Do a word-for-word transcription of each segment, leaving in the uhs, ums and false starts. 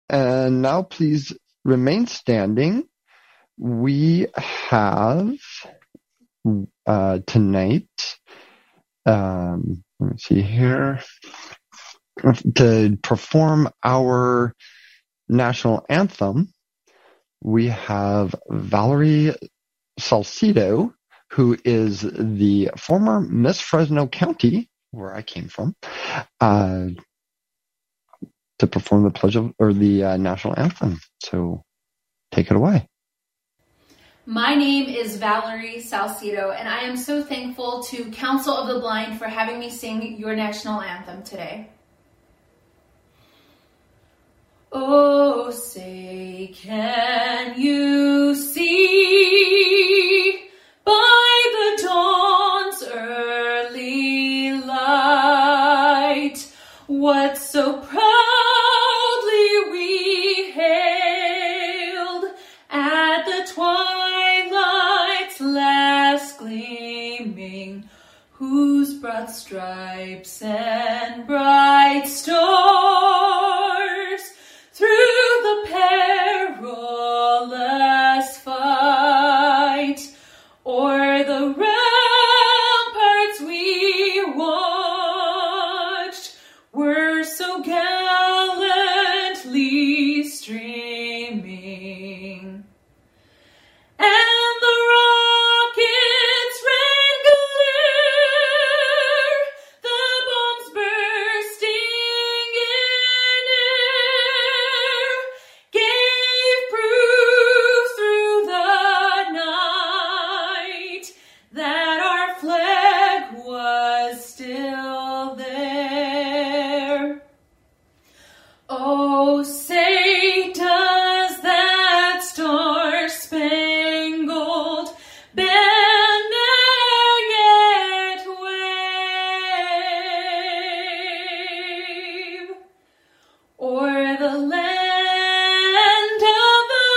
And now please remain standing. We have uh, tonight, um, let me see here, to perform our national anthem. We have Valerie Salcido, who is the former Miss Fresno County, where I came from, uh, to perform the pledge of, or the uh, national anthem. So take it away. My name is Valerie Salcido, and I am so thankful to Council of the Blind for having me sing your national anthem today. Oh, say, can you see by the dawn's early light what so proudly we hailed at the twilight's last gleaming, whose broad stripes and bright stars through the perilous fight o'er the ramparts we watched were so gallantly streaming. And the rockets ran glare, the bombs bursting in air, gave proof through the night that our flag was still there. Oh, say does that star-spangled banner yet wave o'er the land of the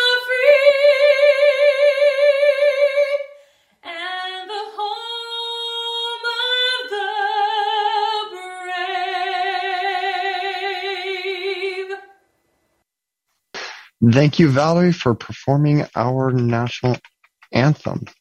free and the home of the brave? Thank you, Valerie, for performing our national anthem.